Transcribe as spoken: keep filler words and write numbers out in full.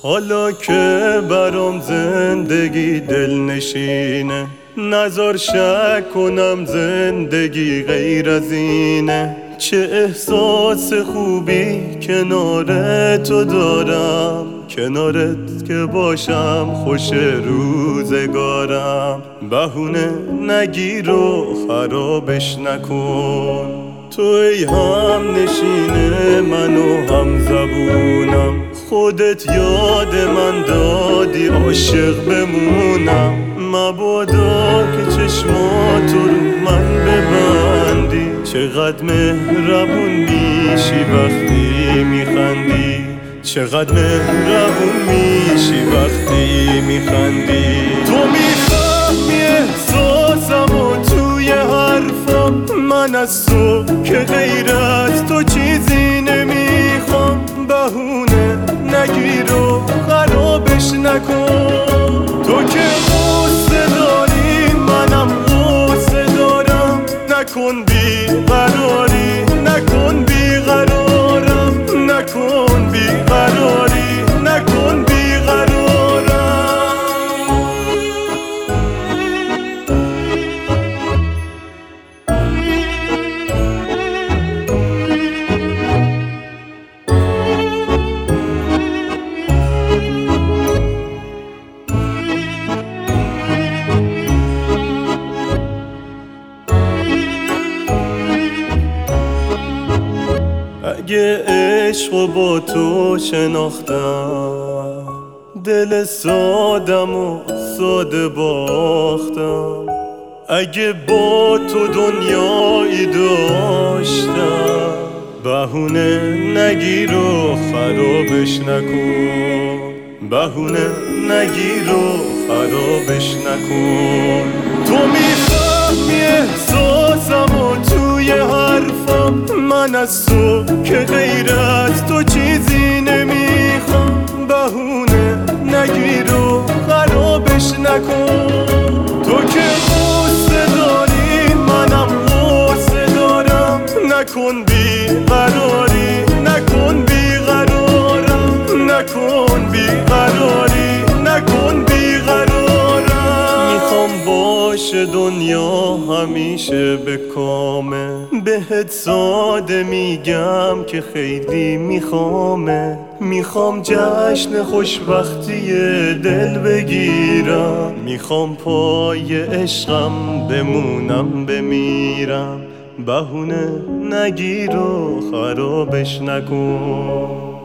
حالا که برام زندگی دلنشینه، نذار شک کنم زندگی غیر از اینه. چه احساس خوبی کنار تو دارم، کنارت که باشم خوش روزگارم. بهونه نگیر و خرابش نکن، تو ای هم نشینه من و هم زبونم. خودت یاد من دادی عاشق بمونم. مبادا که چشماتو رو من ببندی، چقدر مهربون میشی وقتی میخندی، چقدر مهربون میشی وقتی میخندی. تو میفهمی احساسم و توی حرفم، من از تو که غیر از تو چیزی نمیخوام. بهونه نگیر و خرابش نکن، تو که غصه داری منم غصه دارم. نکن بیقراری، نکن بیقرارم، نکن بیقراری، نکن بیقرارم. اگه عشق با تو شناختم، دل سادم و ساده باختم. اگه با تو دنیایی داشتم، بهونه نگیر و خرابش نکن، بهونه نگیر و خرابش نکن. تو میفهمی احساسم و توی حرفم، من از تو که غیر از تو چیزی نمیخوام. بهونه نگیر و خرابش نکن، تو که غصه داری منم غصه دارم. نکن بیقراری، نکن بیقرارم، نکن بیقراری، نکن بیقرارم. میخوام باشه دنیا همیشه به کامه، بهت ساده میگم که خیلی میخوامه. میخوام جشن خوشبختی دل بگیرم، میخوام پای عشقم بمونم بمیرم. بهونه نگیر و خرابش نکن.